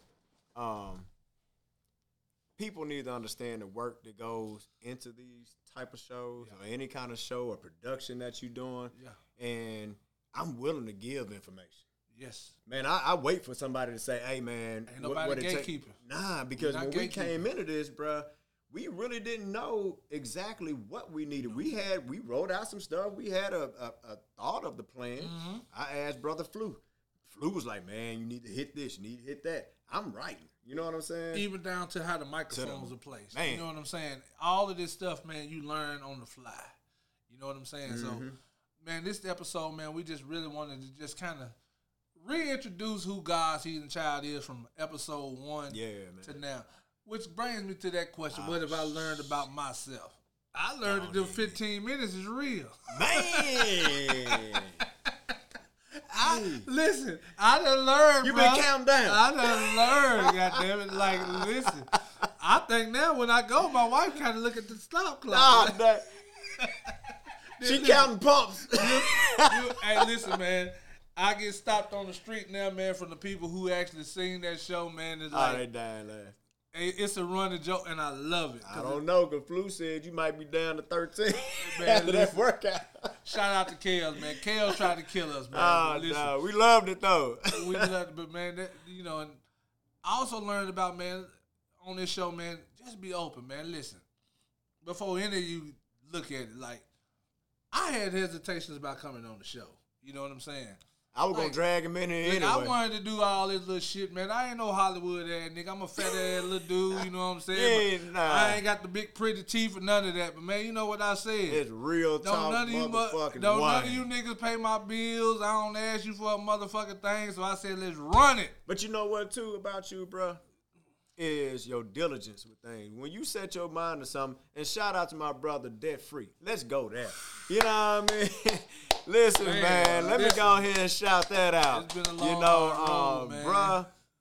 um, people need to understand the work that goes into these type of shows or any kind of show or production that you're doing. Yeah. And I'm willing to give information. Yes. Man, I, I wait for somebody to say, "Hey, man, Ain't nobody it take?" gatekeeping. Nah, because not when we gatekeeping. came into this, bruh, we really didn't know exactly what we needed. We had we wrote out some stuff. We had a, a, a thought of the plan. Mm-hmm. I asked Brother Flu. Flu was like, "Man, you need to hit this. You need to hit that." I'm writing. You know what I'm saying? Even down to how the microphones are placed. Man. You know what I'm saying? All of this stuff, man, you learn on the fly. You know what I'm saying? So, Mm-hmm. man, this episode, man, we just really wanted to just kind of reintroduce who God's Heathen Child is from episode one Yeah, man. to now. Which brings me to that question, what have I learned about myself? I learned that the fifteen minutes is real. Man, I, listen, I done learned, you bro. been counting down. I done learned, goddammit. Like, listen, I think now when I go, my wife kind of look at the stop clock. Nah, that, she counting pumps. You- hey, listen, man. I get stopped on the street now, man, from the people who actually seen that show, man. It's Oh, like, they dying laughing. it- it's a running joke, and I love it. I don't know, because Flu said you might be down to thirteen Man, after that listen. workout. Shout out to Kels, man. Kels tried to kill us, man. Oh, But listen, no. We loved it, though. we love it, but man, that, you know, and I also learned about, man, on this show, man, just be open, man. Listen, before any of you look at it, like, I had hesitations about coming on the show. You know what I'm saying? I was going Like, to drag him in here Nigga, anyway. I wanted to do all this little shit, man. I ain't no Hollywood ass nigga. I'm a fat ass little dude, you know what I'm saying? Yeah, But nah. I ain't got the big pretty teeth or none of that. But man, you know what I said? It's real Don't talk, none of you mu- motherfucking don't wine. none of you niggas pay my bills. I don't ask you for a motherfucking thing. So I said, let's run it. But you know what, too, about you, bruh? Is your diligence with things. When you set your mind to something, and shout out to my brother, Debt Free. Let's go there. You know what I mean? Listen, Man, man, let listen. me go ahead and shout that out. It's been a long, you know, hard road, um, man. bruh,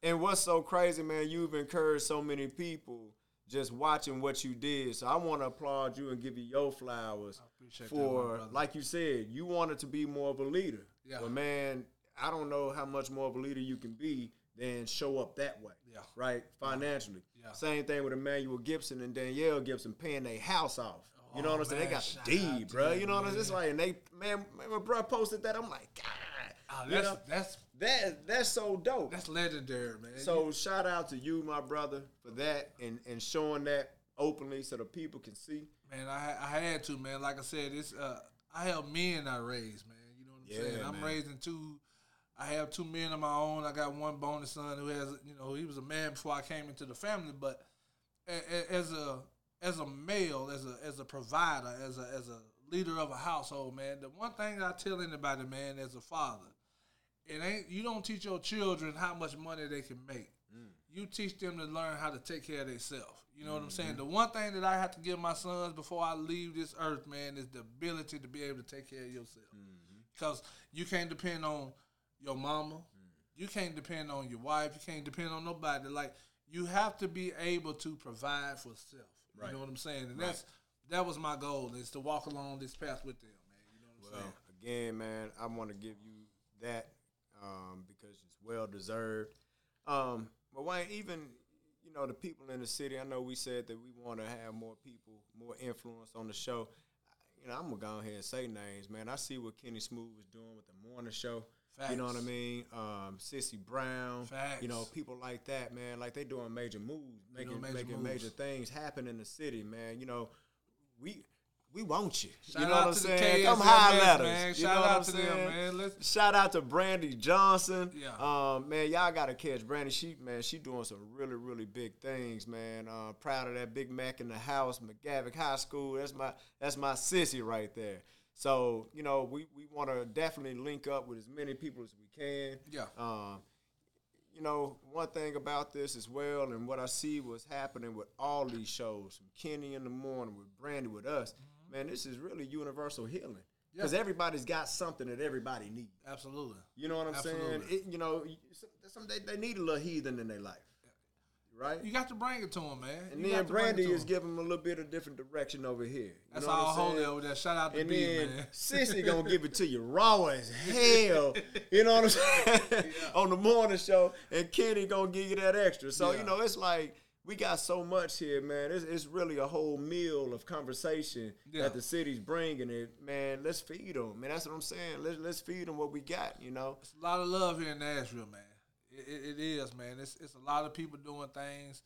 And what's so crazy, man, you've encouraged so many people just watching what you did. So I want to applaud you and give you your flowers for, that, like you said, you wanted to be more of a leader. Yeah. But, man, I don't know how much more of a leader you can be than show up that way, yeah. right, financially. Yeah. Same thing with Emmanuel Gibson and Danielle Gibson paying their house off. You know oh, what I'm saying? Man, they got the deed, bro. You know what I'm saying? It's like, and they, man, my bro posted that. I'm like, God. Oh, that's, you know, that's that that's so dope. That's legendary, man. So shout out to you, my brother, for that and, and showing that openly so the people can see. Man, I I had to, man. Like I said, it's uh I help men I raise, man. You know what I'm Yeah, saying? I'm man. raising two. I have two men of my own. I got one bonus son who has, you know, he was a man before I came into the family. But a, a, as a as a male, as a as a provider, as a as a leader of a household, man, the one thing I tell anybody, man, as a father, it ain't you don't teach your children how much money they can make. Mm. You teach them to learn how to take care of themselves. You know mm-hmm. what I'm saying? The one thing that I have to give my sons before I leave this earth, man, is the ability to be able to take care of yourself. Mm-hmm. Because you can't depend on your mama. Mm. You can't depend on your wife. You can't depend on nobody. Like, you have to be able to provide for self. Right. You know what I'm saying? And right. that's that was my goal, is to walk along this path with them, man. You know what I'm well, saying? Again, man, I want to give you that um, because it's well deserved. Um, but Wayne, even you know the people in the city, I know we said that we want to have more people, more influence on the show. You know, I'm gonna go ahead and say names, man. I see what Kenny Smooth was doing with the morning show. Facts. You know what I mean? Um, Sissy Brown. Facts. You know, people like that, man. Like, they doing major moves, making major making moves. major things happen in the city, man. You know, we we want you. Shout you know what I'm saying? K S M S, Come holler at us. Man. You Shout know out what to I'm saying? them, man. Let's... Shout out to Brandy Johnson. Yeah. Um, man, y'all gotta catch Brandy. She man, she doing some really, really big things, man. Uh, proud of that Big Mac in the house, McGavick High School. That's my that's my sissy right there. So, you know, we, we want to definitely link up with as many people as we can. Yeah. Um, you know, one thing about this as well, and what I see was happening with all these shows, from Kenny in the morning, with Brandy, with us, mm-hmm. man, this is really universal healing. Because yeah. everybody's got something that everybody needs. Absolutely. You know what I'm Absolutely. saying? It, you know, some, they, they need a little heathen in their life. Right? You got to bring it to him, man. And you then Brandy is giving him a little bit of different direction over here. You That's know all I'm holy over there. Shout out to and B, then man. Sissy gonna give it to you raw as hell. You know what I'm saying? Yeah. On the morning show, and Kenny gonna give you that extra. So yeah. you know, it's like we got so much here, man. It's, it's really a whole meal of conversation yeah. that the city's bringing. It, man. Let's feed them, man. That's what I'm saying. Let's let's feed them what we got. You know, it's a lot of love here in Nashville, man. It, it, it is, man. It's it's a lot of people doing things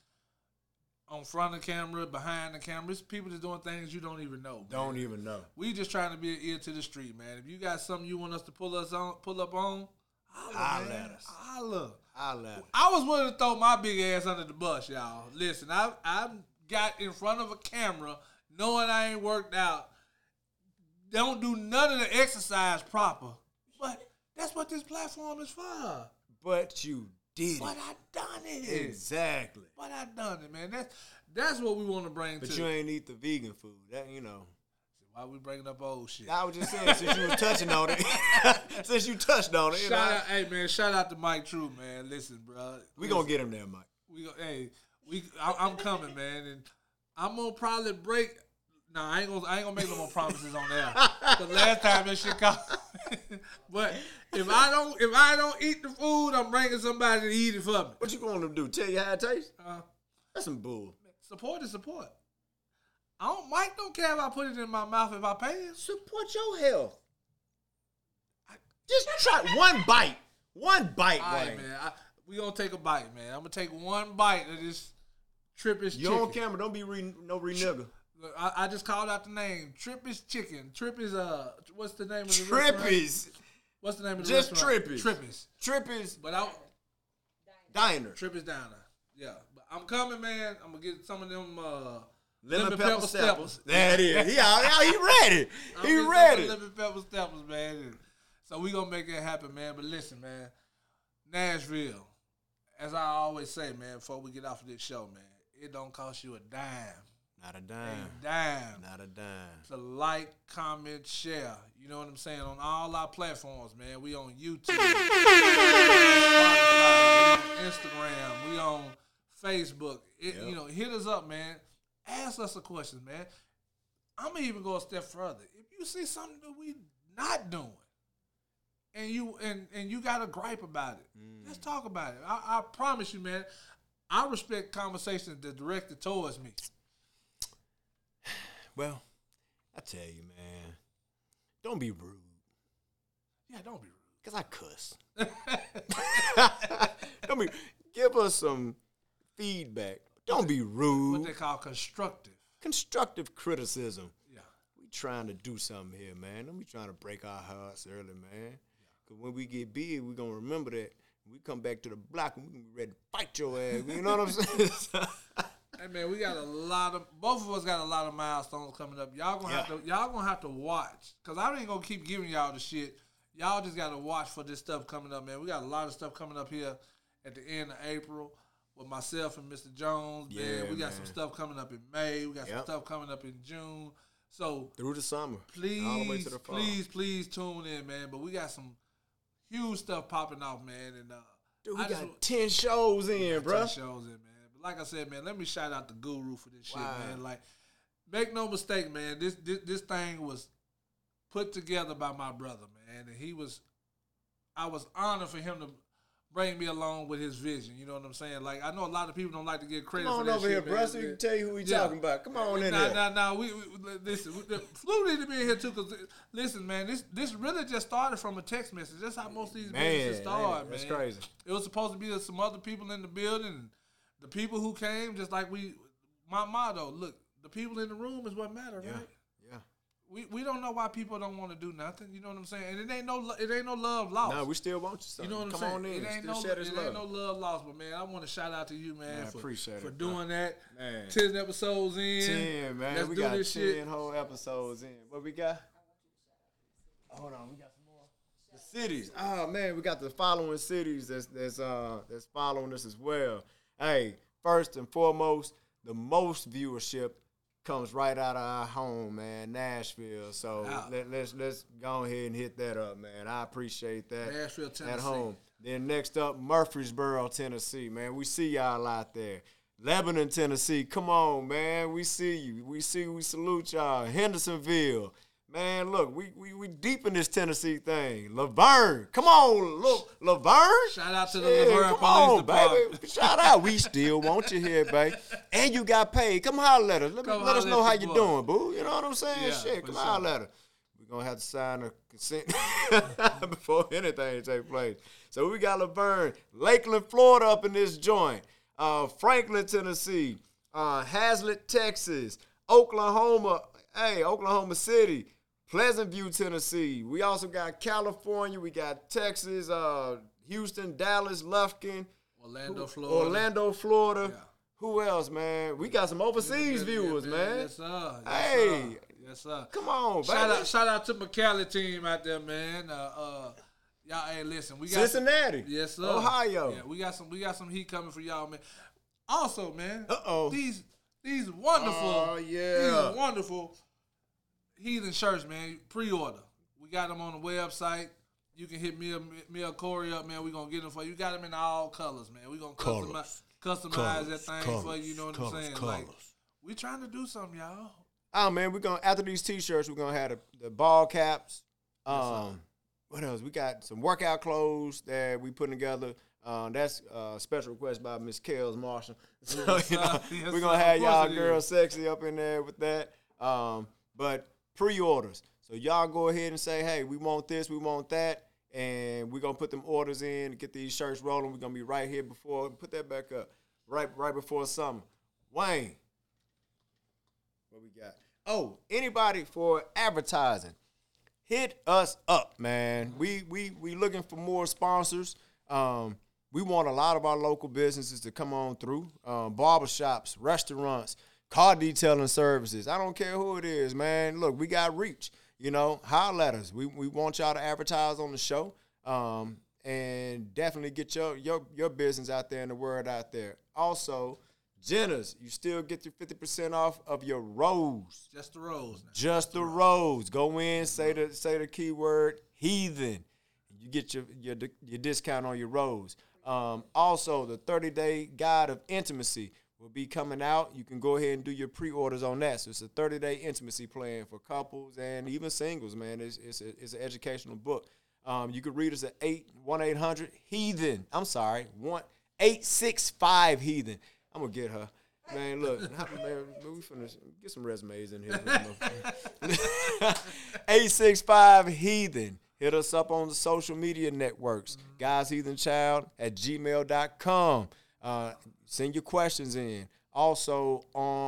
on front of the camera, behind the camera. It's people that's doing things you don't even know. Man. Don't even know. We just trying to be an ear to the street, man. If you got something you want us to pull us on, pull up on, holla, man. At us. Holla. Holla at us. I was willing to throw my big ass under the bus, y'all. Listen, I I got in front of a camera knowing I ain't worked out. Don't do none of the exercise proper. But that's what this platform is for. But you did But it. I done it. Exactly. But I done it, man. That's that's what we want to bring but to. But you ain't eat the vegan food. That you know. Why we bringing up old shit? I was just saying, since you was touching on it. Since you touched on it. Shout you know, out, hey man, shout out to Mike True, man. Listen, bro. We gonna get him there, Mike. We go, hey, we I, I'm coming, man, and I'm gonna probably break. No, I ain't gonna I ain't gonna make no more promises on that. The last time that shit come. But if I don't if I don't eat the food, I'm bringing somebody to eat it for me. What you gonna do? Tell you how it tastes? Uh, That's some bull. Support is support. I don't. Mike don't care if I put it in my mouth if I pay him. Support your health. I, just try one bite. One bite, all right, man. I, we gonna take a bite, man. I'm gonna take one bite of this Trippish you chicken. on camera? Don't be re, no re nigga. Look, I, I just called out the name. Trippish Chicken. Trippish, uh, what's the name of the Trippies. restaurant? What's the name of the just restaurant? Trippies. Trippies. Trippies. But I Diner. Trippies Diner. Yeah. But I'm coming, man. I'm gonna get some of them uh lemon, lemon pepper, pepper steppers. steppers. That is. He out, out, he ready. I'm he ready. Lemon pepper steppers, man. So we gonna make it happen, man. But listen, man. Nashville, as I always say, man, before we get off of this show, man, it don't cost you a dime. Not a dime. A dime. Not a dime. To like, comment, share. You know what I'm saying? On all our platforms, man. We on YouTube. Spotify, Instagram. We on Facebook. It, Yep. You know, hit us up, man. Ask us a question, man. I'm gonna even go a step further. If you see something that we not doing, and you and, and you got a gripe about it, mm. let's talk about it. I, I promise you, man. I respect conversations that directed towards me. Well, I tell you, man, don't be rude. Yeah, don't be rude. Cause I cuss. Don't be. Give us some feedback. Don't be rude. What they call constructive. Constructive criticism. Yeah. We trying to do something here, man. Don't be trying to break our hearts early, man. Cause when we get big, we gonna remember that. When we come back to the block and we gonna be ready to fight your ass. You know what I'm saying? Hey man, we got a lot of both of us got a lot of milestones coming up. Y'all gonna yeah. have to y'all gonna have to watch. Cause I ain't gonna keep giving y'all the shit. Y'all just gotta watch for this stuff coming up, man. We got a lot of stuff coming up here at the end of April with myself and Mister Jones. Man, yeah, we got man. some stuff coming up in May. We got yep. some stuff coming up in June. So through the summer, please, all the way to the fall. please, please tune in, man. But we got some huge stuff popping off, man. And uh, dude, we I got just, ten shows in, bro. Ten shows in, man. But like I said, man, let me shout out the Guru for this wow. shit, man. Like, make no mistake, man. This this this thing was put together by my brother, man, and he was. I was honored for him to bring me along with his vision. You know what I'm saying? Like, I know a lot of people don't like to get credit Come on for that over shit, here, man. bro, so you can tell you who we yeah. talking about. Come on in nah, here. Nah, nah, nah. We, we listen. We, Flu need to be in here too, cause listen, man. This this really just started from a text message. That's how most of these man, businesses start, man. That's crazy. It was supposed to be some other people in the building. The people who came, just like we. My motto: look, the people in the room is what matter, yeah. right? Yeah. We we don't know why people don't want to do nothing. You know what I'm saying? And it ain't no it ain't no love lost. No, we still want you, son. You know what I'm Come saying? on in. It ain't still no share this it love. ain't no love lost. But man, I want to shout out to you, man, man for, appreciate for it, doing bro. that. Man. Ten episodes in. Ten, man. Let's we do got this ten shit. whole episodes in. What we got? Hold on, we got some more. The cities. Oh man, we got the following cities that's that's uh that's following us as well. Hey, first and foremost, the most viewership comes right out of our home, man, Nashville. So wow. let, let's let's go ahead and hit that up, man. I appreciate that. Nashville, Tennessee. At home. Then next up, Murfreesboro, Tennessee, man. We see y'all out there. Lebanon, Tennessee. Come on, man. We see you. We see. We salute y'all. Hendersonville. Man, look, we we we deep in this Tennessee thing. Laverne, come on, look, Laverne. Shout out to the yeah, Laverne come Police on, Department. baby. Shout out. We still want you here, baby. And you got paid. Come holler at us. Let, me, let us know how you doing, boo. You know what I'm saying? Yeah, Shit, come sure. holler at us. We're going to have to sign a consent before anything takes place. So we got Laverne, Lakeland, Florida up in this joint. Uh, Franklin, Tennessee. Uh, Hazlet, Texas. Oklahoma. Hey, Oklahoma City. Pleasant View, Tennessee. We also got California. We got Texas, uh, Houston, Dallas, Lufkin. Orlando, Who, Florida. Orlando, Florida. Yeah. Who else, man? We got some overseas yeah, viewers, yeah, man. Yes, sir. Yes, hey. Sir. Yes, sir. Come on, baby. Shout out, shout out to McCallie team out there, man. Uh, uh, y'all, hey, listen, we got Cincinnati. Some, yes, sir. Ohio. Yeah, we got some. We got some heat coming for y'all, man. Also, man. Uh oh. These these wonderful. Oh yeah. These wonderful Heathen shirts, man. Pre-order. We got them on the website. You can hit me, me or Corey up, man. We gonna get them for you. You got them in all colors, man. We gonna customize, customize colors, that thing colors, for you. You know what colors, I'm saying? colors. Like, we trying to do something, y'all. Oh man, we're gonna after these t-shirts, we're gonna have the, the ball caps. Um, Yes, what else? We got some workout clothes that we putting together. Um, that's a uh, special request by Miss Kels Marshall. So Yes, you know, sir. Yes, we're gonna sir. have Of course y'all it girls is. sexy up in there with that. Um, but pre-orders. So y'all go ahead and say, hey, we want this, we want that, and we're gonna put them orders in to get these shirts rolling. We're gonna be right here before put that back up. Right right before summer. Wayne. What we got? Oh, anybody for advertising, hit us up, man. We we we looking for more sponsors. Um, we want a lot of our local businesses to come on through. Um, barbershops, restaurants, car detailing services. I don't care who it is, man. Look, we got reach. You know, holler at us. We we want y'all to advertise on the show. Um, and definitely get your your your business out there and the word out there. Also, Jenna's, you still get your fifty percent off of your rose. Just the rose. Now. Just the rose. Go in, say the say the keyword heathen. You get your your your discount on your rose. Um, also, the thirty-day Guide of Intimacy will be coming out. You can go ahead and do your pre-orders on that. So it's a thirty-day intimacy plan for couples and even singles, man. It's, it's, a, it's an educational book. Um, you can read us at one eight hundred heathen. I'm sorry, one eight six five heathen. I'm going to get her. Man, look, man, we finna get some resumes in here. eight six five heathen. Hit us up on the social media networks. Mm-hmm. Guys Heathen Child at gmail dot com. Uh, send your questions in. Also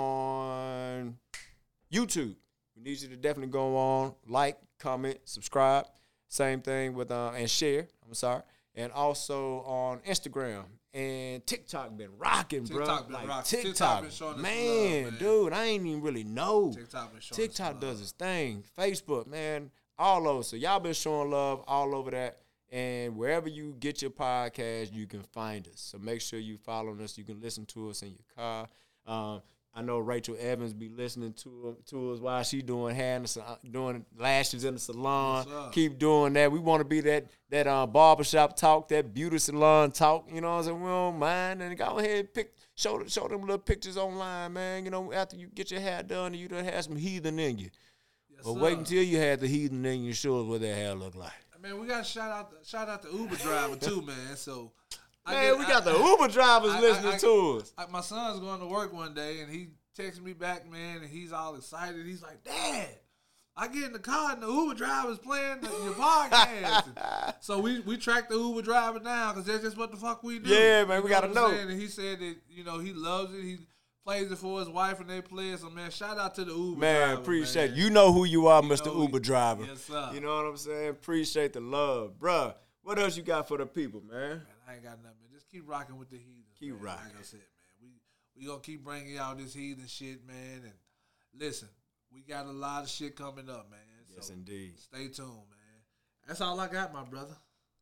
on YouTube. We need you to definitely go on, like, comment, subscribe. Same thing with uh, and share. I'm sorry. And also on Instagram and TikTok been rocking, bro. TikTok been like rocking. TikTok, TikTok been showing us man, love, man, dude, I ain't even really know. TikTok been showing TikTok us does love. its thing. Facebook, man, all over. So y'all been showing love all over that. And wherever you get your podcast, you can find us. So make sure you following us. You can listen to us in your car. Um, I know Rachel Evans be listening to to us while she doing hair, in the, doing lashes in the salon. Yes, Keep doing that. We want to be that that uh, barbershop talk, that beauty salon talk. You know what I'm saying? We don't mind. And go ahead and pick, show show them little pictures online, man. You know, after you get your hair done, you done have some heathen in you. Yes, but sir. wait until you had the heathen in you, show us what that hair look like. Man, we got to shout out, shout out the Uber driver too, man. So, I Man, get- we got I- the Uber drivers I- listening I- to us. I, my son's going to work one day, and he texted me back, man, and he's all excited. He's like, Dad, I get in the car, and the Uber driver's playing the, your podcast. So we, we track the Uber driver down, because that's just what the fuck we do. Yeah, man, we You gotta what know. I'm saying? And he said that, you know, he loves it. He plays it for his wife, and they play it. So, man, shout out to the Uber Man, driver, appreciate man. you. know who you are, You Mister know, Uber driver. Yes, sir. You know what I'm saying? Appreciate the love. Bruh, what else you got for the people, man? Man, I ain't got nothing, man. Just keep rocking with the heathens. Keep man. rocking. Like I said, man, we we gonna keep bringing y'all this heathen shit, man. And listen, we got a lot of shit coming up, man. Yes, So indeed. stay tuned, man. That's all I got, my brother.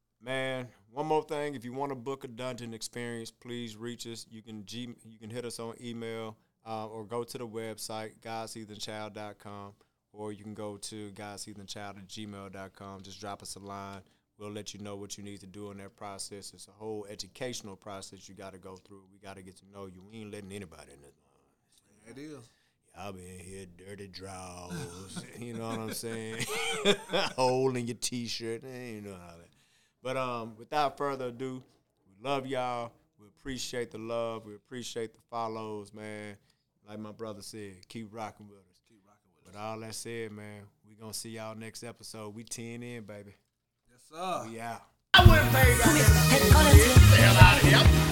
Man, one more thing. If you want to book a dungeon experience, please reach us. You can G, you can hit us on email uh, or go to the website, guys heathen child dot com, or you can go to guys heathen child at gmail dot com. Just drop us a line. We'll let you know what you need to do in that process. It's a whole educational process you got to go through. We got to get to know you. We ain't letting anybody in this. It is. Y'all be in here, dirty drawers. You know what I'm saying? Hole in your T-shirt. You know how that. But um, without further ado, we love y'all. We appreciate the love. We appreciate the follows, man. Like my brother said, keep rocking with us. Keep rocking with us. But all that said, man, we going to see y'all next episode. We ten in, baby. Yes, sir. We out. I wouldn't pay that. Hell out of here.